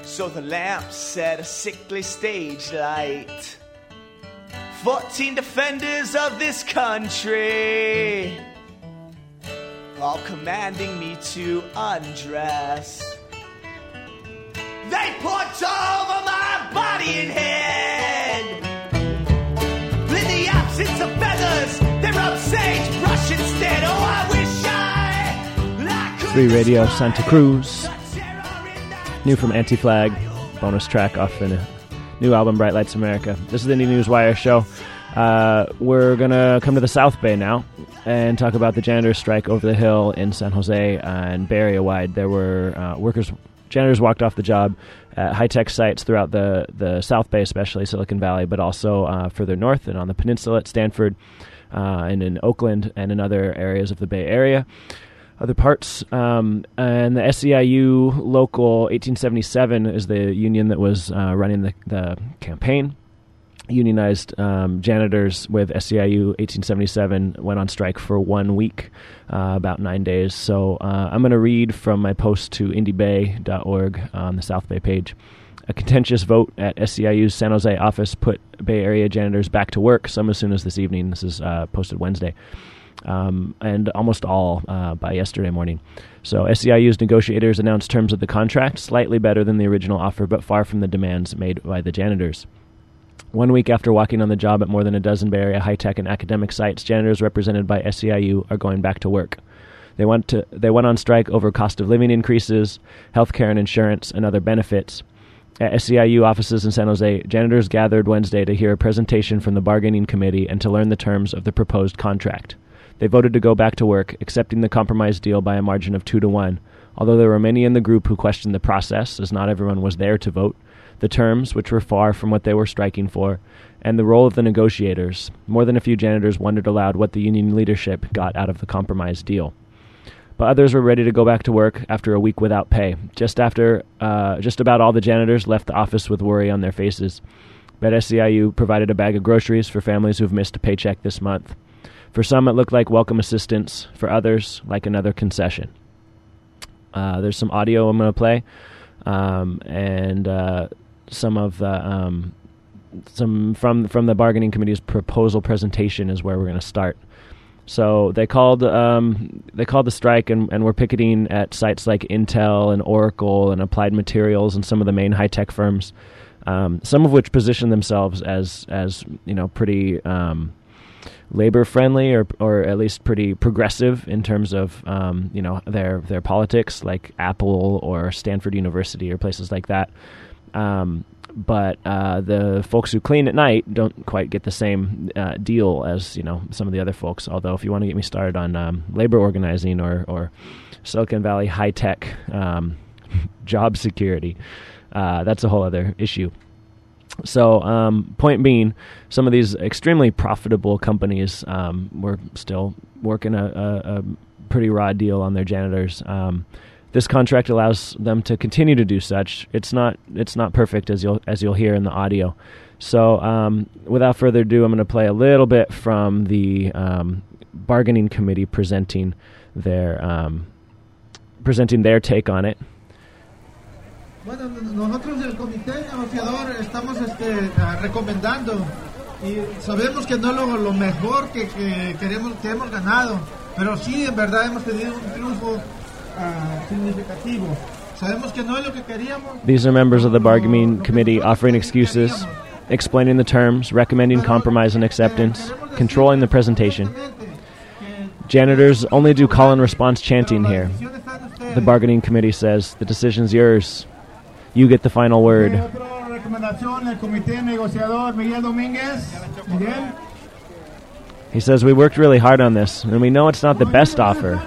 So the lamp set a sickly stage light. 14 defenders of this country, all commanding me to undress. They put over my body and head. In the absence of feathers, they rub sagebrush instead. Oh, I wish I could. Free Radio Santa Cruz. New from Anti-Flag. Bonus track off the new album, Bright Lights America. This is the Indie Newswire show. We're going to come to the South Bay now and talk about the janitor strike over the hill in San Jose and Bay Area wide. There were janitors walked off the job at high-tech sites throughout the South Bay, especially Silicon Valley, but also further north and on the peninsula at Stanford and in Oakland and in other areas of the Bay Area. Other parts, and the SEIU Local 1877 is the union that was running the campaign. Unionized janitors with SEIU 1877 went on strike for 1 week, about 9 days. So I'm going to read from my post to indiebay.org on the South Bay page. A contentious vote at SEIU's San Jose office put Bay Area janitors back to work, some as soon as this evening. This is posted Wednesday. And almost all by yesterday morning. So SEIU's negotiators announced terms of the contract, slightly better than the original offer, but far from the demands made by the janitors. 1 week after walking on the job at more than a dozen Bay Area high-tech and academic sites, janitors represented by SEIU are going back to work. They went on strike over cost of living increases, health care and insurance, and other benefits. At SEIU offices in San Jose, janitors gathered Wednesday to hear a presentation from the bargaining committee and to learn the terms of the proposed contract. They voted to go back to work, accepting the compromise deal by a margin of 2-1, although there were many in the group who questioned the process, as not everyone was there to vote, the terms, which were far from what they were striking for, and the role of the negotiators. More than a few janitors wondered aloud what the union leadership got out of the compromise deal. But others were ready to go back to work after a week without pay. Just about all the janitors left the office with worry on their faces. But SEIU provided a bag of groceries for families who've missed a paycheck this month. For some, it looked like welcome assistance. For others, like another concession. There's some audio I'm going to play, and some of the some from the bargaining committee's proposal presentation is where we're going to start. So they called the strike, and we're picketing at sites like Intel and Oracle and Applied Materials and some of the main high tech firms, some of which position themselves as pretty labor friendly or at least pretty progressive in terms of their politics, like Apple or Stanford University or places like that. But the folks who clean at night don't quite get the same deal as some of the other folks. Although if you want to get me started on labor organizing or Silicon Valley high tech job security, that's a whole other issue. So, point being, some of these extremely profitable companies were still working a pretty raw deal on their janitors. This contract allows them to continue to do such. It's not perfect, as you'll hear in the audio. So, without further ado, I'm going to play a little bit from the bargaining committee presenting their take on it. Bueno, nosotros del comité negociador estamos recomendando y sabemos que no es lo mejor que hemos ganado, pero sí en verdad hemos tenido un triunfo significativo. Sabemos que no es lo que queríamos. These are members of the bargaining committee offering excuses, explaining the terms, recommending compromise and acceptance, controlling the presentation. Janitors only do call and response chanting here. The bargaining committee says, the decision's yours. You get the final word. He says, we worked really hard on this, and we know it's not the best offer.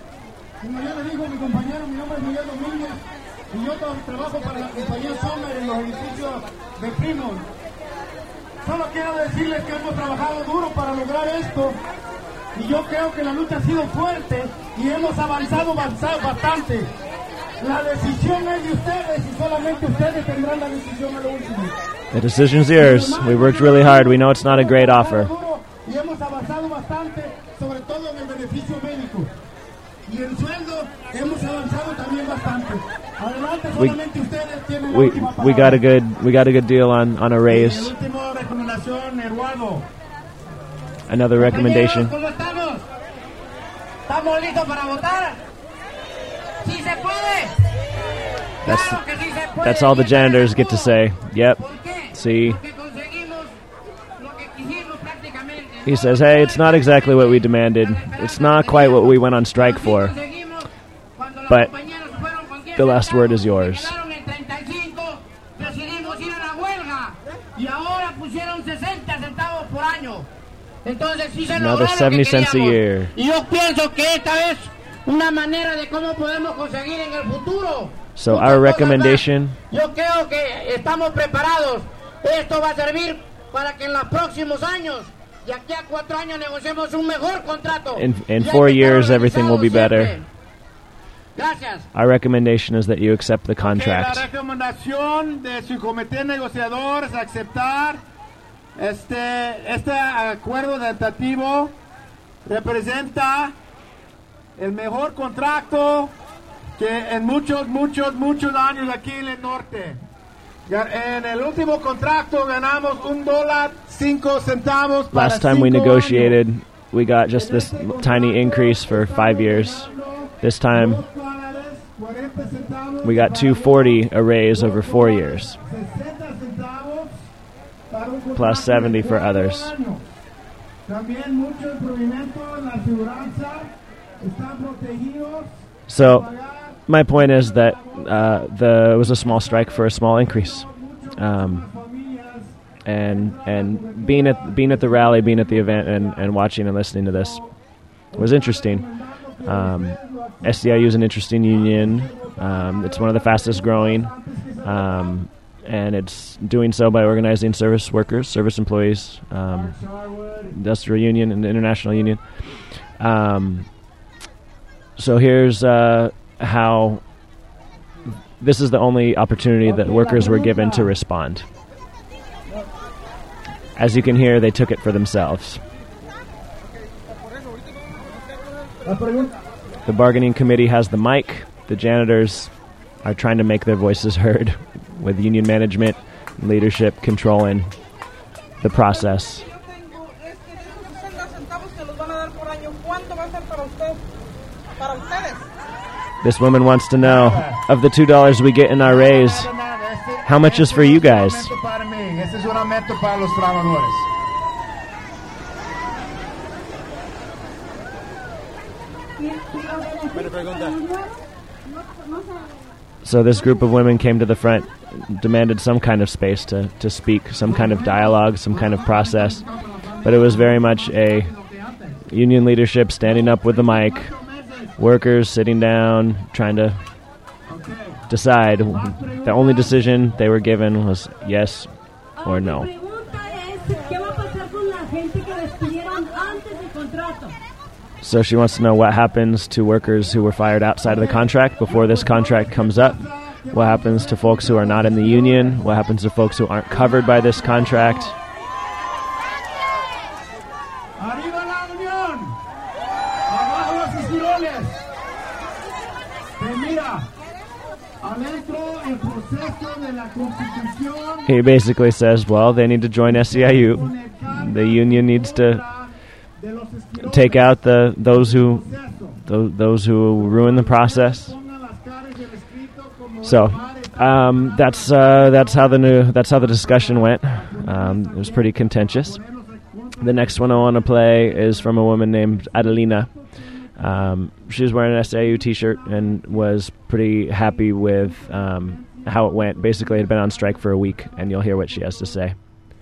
Solo quiero decirles que hemos trabajado duro para lograr esto y yo creo que la lucha ha sido fuerte y hemos avanzado bastante. La decisión es de ustedes y solamente ustedes tendrán la decisión a lo último. The decision's yours. We worked really hard. We know it's not a great offer. Y hemos avanzado bastante, sobre todo en el beneficio médico. y el sueldo hemos avanzado también bastante. Adelante, solamente ustedes tienen la última palabra. We got a good deal on a raise. Y el último recomendación, Eduardo. Another recommendation. ¿Cómo estamos? ¿Estamos listos para votar? ¡Sí se puede! ¡Claro que sí se puede! That's all the janitors get to say. Yep. ¿Por qué? See. Porque conseguimos lo que quisimos prácticamente. He says, hey, it's not exactly what we demanded. It's not quite what we went on strike for. But the last word is yours. Another 70 cents a year. Y yo pienso que esta es una manera de cómo podemos conseguir en el futuro. So our recommendation. Yo creo que estamos preparados. Esto va a servir para que en los próximos años, de aquí a 4 años, negociemos un mejor contrato. In 4 years, everything will be better. Gracias. Our recommendation is that you accept the contract. La recomendación de su comité negociador es aceptar este acuerdo tentativo. Representa el mejor contrato que en muchos años aquí en el norte. En el último contrato ganamos $1.05 para Last time we 5 negotiated, años. we got just this tiny increase for 5 years. This time, we got $2.40 a raise over 4 years, plus 70 for others. So, my point is that there was a small strike for a small increase, and being at the rally, being at the event, and watching and listening to this was interesting. SEIU is an interesting union. It's one of the fastest growing, and it's doing so by organizing service workers, service employees, industrial union, and the international union. So here's how this is the only opportunity that workers were given to respond. As you can hear, they took it for themselves. The bargaining committee has the mic. The janitors are trying to make their voices heard with union management and leadership controlling the process. This woman wants to know, of the $2 we get in our raise, how much is for you guys? So this group of women came to the front, demanded some kind of space to speak, some kind of dialogue, some kind of process. But it was very much a union leadership standing up with the mic, workers sitting down, trying to decide. The only decision they were given was yes or no. So she wants to know what happens to workers who were fired outside of the contract before this contract comes up. What happens to folks who are not in the union? What happens to folks who aren't covered by this contract? He basically says, well, they need to join SEIU. The union needs to take out those who ruin the process. So that's how the discussion went. It was pretty contentious. The next one I want to play is from a woman named Adelina. She was wearing an SEIU t-shirt and was pretty happy with how it went. Basically, had been on strike for a week, and you'll hear what she has to say.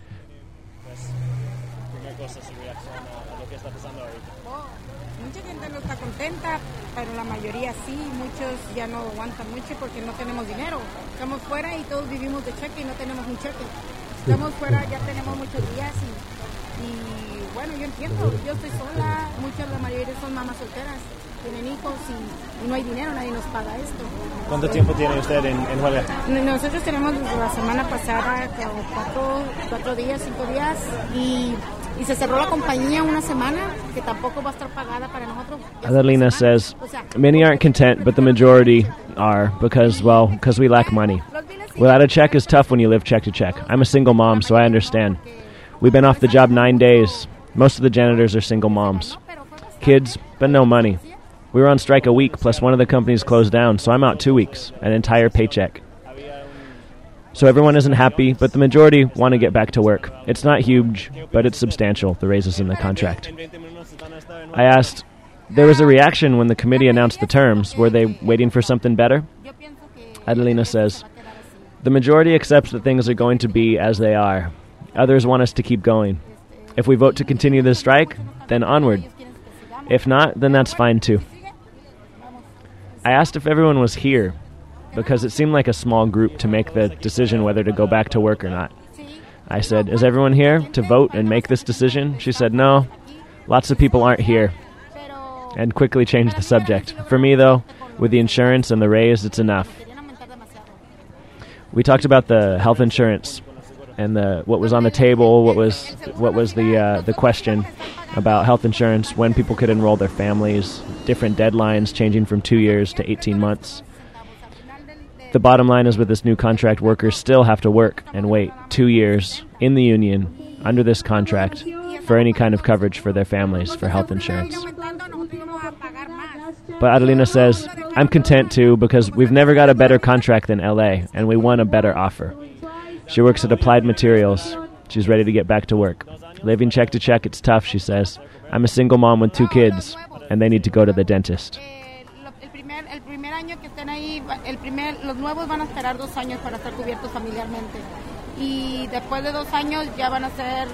Pero la mayoría sí, muchos ya no aguantan mucho porque no tenemos dinero. Estamos fuera y todos vivimos de cheque y no tenemos un cheque. Estamos fuera, ya tenemos muchos días y bueno, yo entiendo, yo estoy sola, la mayoría son mamás solteras, tienen hijos y no hay dinero, nadie nos paga esto. ¿Cuánto tiempo tiene usted en huelga? Nosotros tenemos desde la semana pasada como 4 días, 5 días y y se cerró la compañía una semana, que tampoco va a estar pagada para nosotros. Adelina says, many aren't content, but the majority are because we lack money. Without a check is tough when you live check to check. I'm a single mom, so I understand. We've been off the job 9 days. Most of the janitors are single moms. Kids, but no money. We were on strike a week, plus one of the companies closed down, so I'm out 2 weeks, an entire paycheck. So everyone isn't happy, but the majority want to get back to work. It's not huge, but it's substantial, the raises in the contract. I asked, there was a reaction when the committee announced the terms. Were they waiting for something better? Adelina says, the majority accepts that things are going to be as they are. Others want us to keep going. If we vote to continue the strike, then onward. If not, then that's fine too. I asked if everyone was here, because it seemed like a small group to make the decision whether to go back to work or not. I said, is everyone here to vote and make this decision? She said, no, lots of people aren't here, and quickly changed the subject. For me, though, with the insurance and the raise, it's enough. We talked about the health insurance and what was on the table, what was the question about health insurance, when people could enroll their families, different deadlines changing from 2 years to 18 months. The bottom line is with this new contract, workers still have to work and wait 2 years in the union under this contract for any kind of coverage for their families for health insurance. But Adelina says, I'm content too because we've never got a better contract than LA and we won a better offer. She works at Applied Materials. She's ready to get back to work. Living check to check, it's tough, she says. I'm a single mom with 2 kids and they need to go to the dentist. Los nuevos van a esperar 2 años para estar cubiertos familiarmente y después de 2 años ya van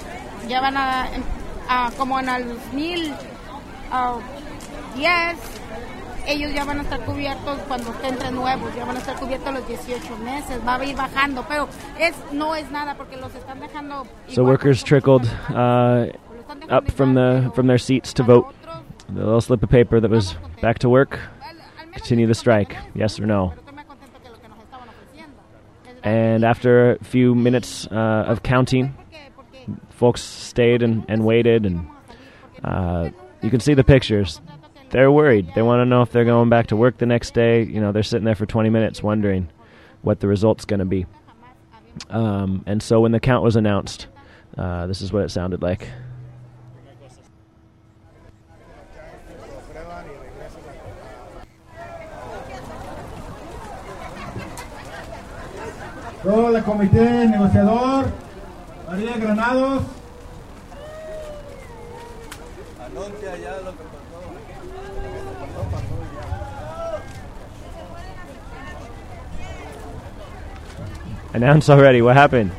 a como en el 2010 ellos ya van a estar cubiertos cuando estén entre nuevos, ya van a estar cubiertos los 18 meses, va a ir bajando, pero no es nada porque los están dejando. So workers trickled up from their seats to vote. The little slip of paper that was back to work. Continue the strike, yes or no. And after a few minutes of counting, folks stayed and waited, and you can see the pictures. They're worried. They want to know if they're going back to work the next day. You know, they're sitting there for 20 minutes wondering what the result's going to be. And so when the count was announced, this is what it sounded like. Todo el comité negociador, María Granados. Anuncia ya lo que pasó. Announce already. What happened?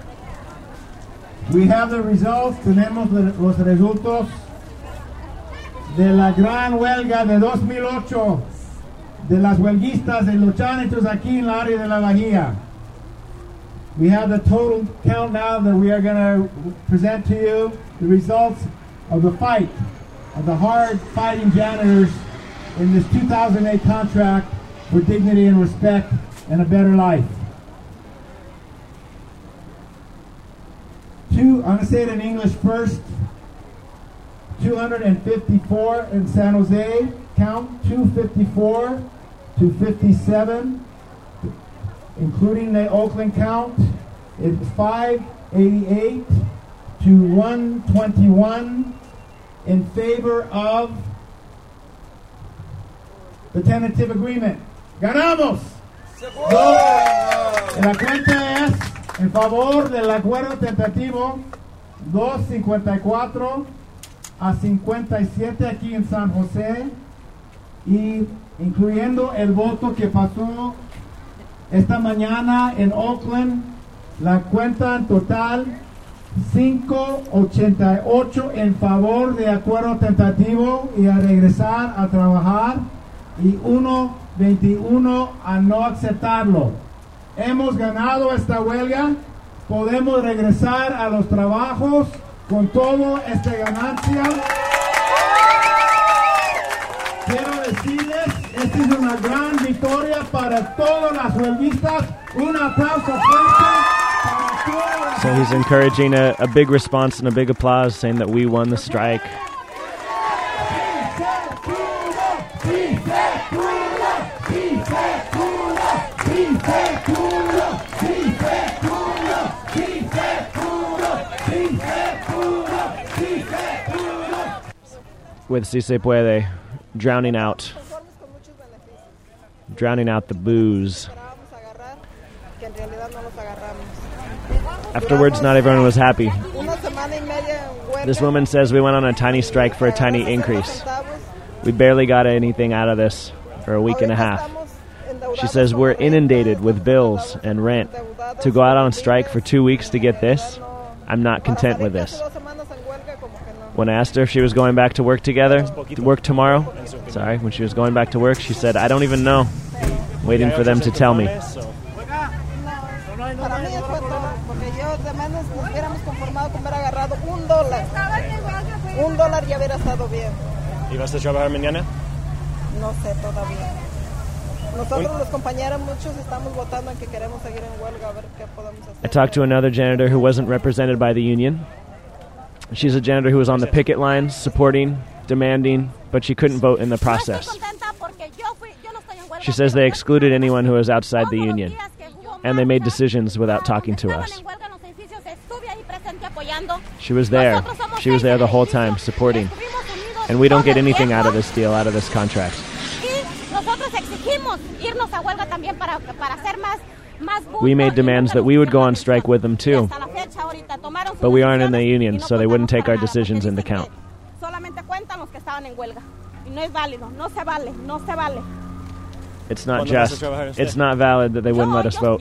We have the results. Tenemos los resultados de la gran huelga de 2008 de las huelguistas de los janitors aquí en la área de la Bahía. We have the total count now that we are going to present to you, the results of the fight, of the hard fighting janitors in this 2008 contract for dignity and respect and a better life. I'm going to say it in English first. 254 in San Jose, count 254 to 57. Including the Oakland count, it's 588 to 121 in favor of the tentative agreement. ¡Ganamos! La cuenta es en favor del acuerdo tentativo 254 a 57 aquí en San José y incluyendo el voto que pasó esta mañana en Oakland, la cuenta en total 588 en favor de acuerdo tentativo y a regresar a trabajar y 121 a no aceptarlo. Hemos ganado esta huelga, podemos regresar a los trabajos con toda esta ganancia. Quiero decirles, esta es una gran victoria para todas las huelguistas. Un aplauso fuerte para todas las So he's encouraging a big response and a big applause, saying that we won the strike. With Si Se Puede, drowning out the booze. Afterwards, not everyone was happy. This woman says we went on a tiny strike for a tiny increase. We barely got anything out of this for a week and a half. She says we're inundated with bills and rent. To go out on strike for 2 weeks to get this, I'm not content with this. When I asked her if she was going back to work tomorrow, when she was going back to work, she said, I don't even know. Waiting for them to tell me. ¿Y vas a trabajar mañana? No sé todavía. Nosotros los compañeros muchos estamos votando en que queremos seguir en huelga, a ver qué podemos hacer. I talked to another janitor who wasn't represented by the union. She's a janitor who was on the picket lines, supporting, demanding, but she couldn't vote in the process. She says they excluded anyone who was outside the union, and they made decisions without talking to us. She was there. She was there the whole time, supporting. And we don't get anything out of this deal, out of this contract. We made demands that we would go on strike with them too, but we aren't in the union, so they wouldn't take our decisions into account. It's not just. It's not valid that they wouldn't let us vote.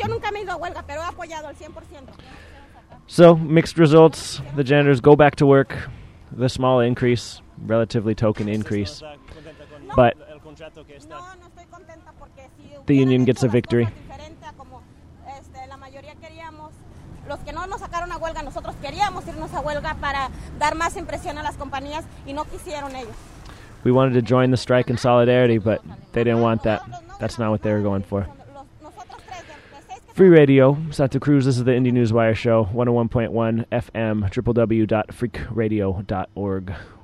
So, mixed results. The janitors go back to work. The small increase, relatively token increase. But the union gets a victory. Los que no nos sacaron a huelga, nosotros queríamos irnos a huelga para dar más impresión a las compañías y no quisieron ellos. We wanted to join the strike in solidarity, but they didn't want that. That's not what they were going for. Free Radio, Santa Cruz. This is the Indie Newswire Show, 101.1 FM, www.freakradio.org.